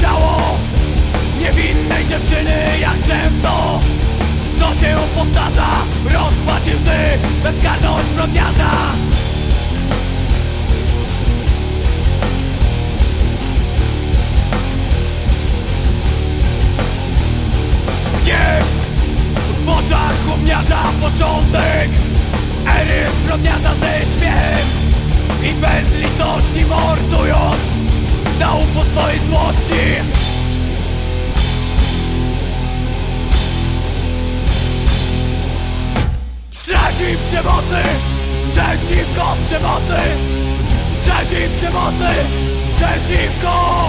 ciało niewinnej dziewczyny. Jak często to się powtarza, rozpacz i łzy, bezkarność zbrodniarza. Gniew w oczach gówniarza, początek ery zbrodniarza ze śmiechem i bez litości mordując na ufo swojej złości. Przeciw przemocy, przeciwko przemocy, przeciw przemocy, przeciwko